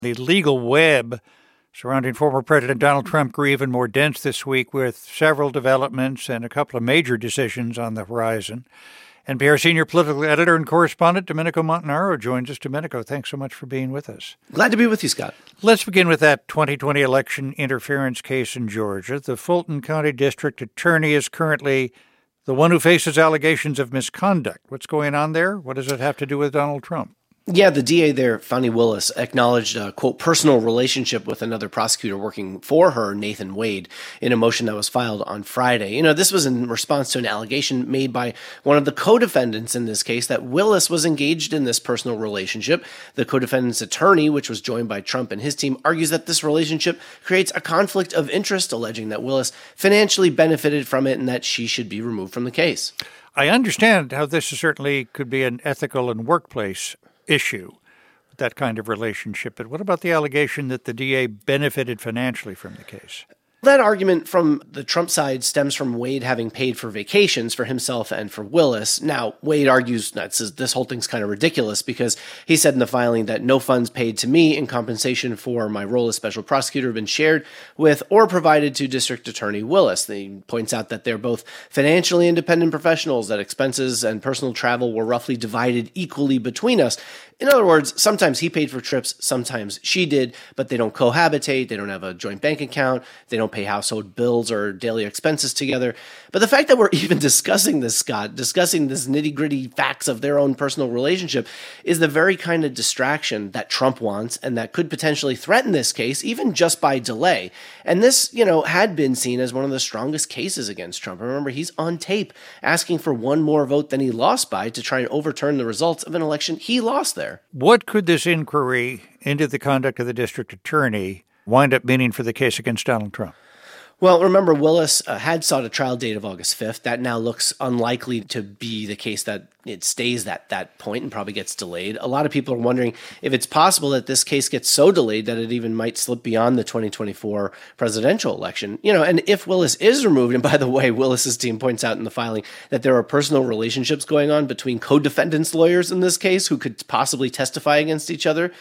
The legal web surrounding former President Donald Trump grew even more dense this week with several developments and a couple of major decisions on the horizon. NPR senior political editor and correspondent Domenico Montanaro joins us. Domenico, thanks so much for being with us. Glad to be with you, Scott. Let's begin with that 2020 election interference case in Georgia. The Fulton County District Attorney is currently the one who faces allegations of misconduct. What's going on there? What does it have to do with Donald Trump? Yeah, the DA there, Fani Willis, acknowledged a, quote, personal relationship with another prosecutor working for her, Nathan Wade, in a motion that was filed on Friday. This was in response to an allegation made by one of the co-defendants in this case that Willis was engaged in this personal relationship. The co-defendant's attorney, which was joined by Trump and his team, argues that this relationship creates a conflict of interest, alleging that Willis financially benefited from it and that she should be removed from the case. I understand how this certainly could be an ethical and workplace issue, that kind of relationship. But what about the allegation that the DA benefited financially from the case? That argument from the Trump side stems from Wade having paid for vacations for himself and for Willis. Now, Wade argues that this whole thing's kind of ridiculous because he said in the filing that no funds paid to me in compensation for my role as special prosecutor have been shared with or provided to District Attorney Willis. He points out that they're both financially independent professionals, that expenses and personal travel were roughly divided equally between us. In other words, sometimes he paid for trips, sometimes she did, but they don't cohabitate, they don't have a joint bank account, they don't pay household bills or daily expenses together. But the fact that we're even discussing this, Scott, discussing this nitty-gritty facts of their own personal relationship is the very kind of distraction that Trump wants and that could potentially threaten this case, even just by delay. And this, had been seen as one of the strongest cases against Trump. Remember, he's on tape asking for one more vote than he lost by to try and overturn the results of an election he lost there. What could this inquiry into the conduct of the district attorney wind up meaning for the case against Donald Trump? Well, remember, Willis had sought a trial date of August 5th. That now looks unlikely to be the case that it stays at that point and probably gets delayed. A lot of people are wondering if it's possible that this case gets so delayed that it even might slip beyond the 2024 presidential election. And if Willis is removed, and by the way, Willis's team points out in the filing that there are personal relationships going on between co-defendants' lawyers in this case who could possibly testify against each other.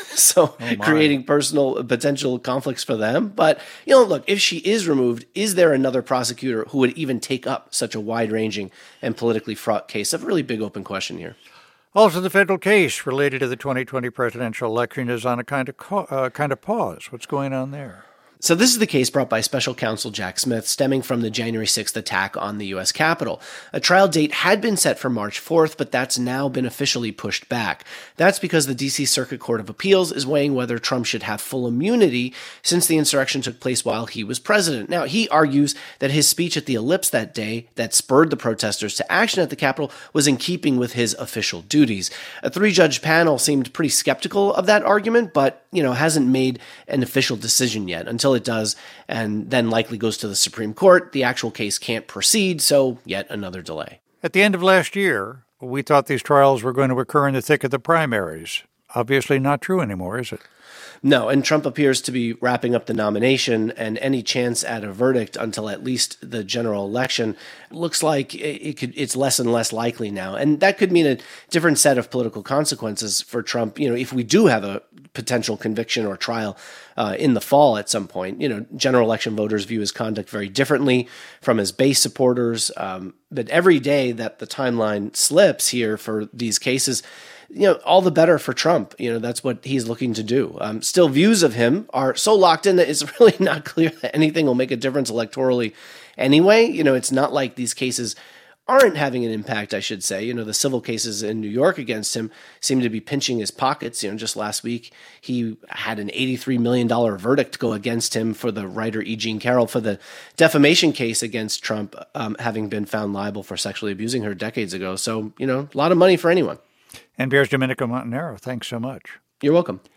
So creating personal potential conflicts for them. But, look, if she is removed, is there another prosecutor who would even take up such a wide-ranging and politically fraught case? A really big open question here. Also, the federal case related to the 2020 presidential election is on a kind of pause. What's going on there? So this is the case brought by special counsel Jack Smith stemming from the January 6th attack on the U.S. Capitol. A trial date had been set for March 4th, but that's now been officially pushed back. That's because the D.C. Circuit Court of Appeals is weighing whether Trump should have full immunity since the insurrection took place while he was president. Now, he argues that his speech at the Ellipse that day that spurred the protesters to action at the Capitol was in keeping with his official duties. A three-judge panel seemed pretty skeptical of that argument, but, hasn't made an official decision yet. Until it does, and then likely goes to the Supreme Court, the actual case can't proceed, so yet another delay. At the end of last year, we thought these trials were going to occur in the thick of the primaries. Obviously not true anymore, is it? No, and Trump appears to be wrapping up the nomination, and any chance at a verdict until at least the general election looks like it's less and less likely now. And that could mean a different set of political consequences for Trump. If we do have a potential conviction or trial in the fall at some point, general election voters view his conduct very differently from his base supporters. But every day that the timeline slips here for these cases, all the better for Trump. That's what he's looking to do. Still, views of him are so locked in that it's really not clear that anything will make a difference electorally anyway. It's not like these cases aren't having an impact, I should say. The civil cases in New York against him seem to be pinching his pockets. Just last week, he had an $83 million verdict go against him for the writer E. Jean Carroll for the defamation case against Trump, having been found liable for sexually abusing her decades ago. So, a lot of money for anyone. NPR's Domenico Montanaro, thanks so much. You're welcome.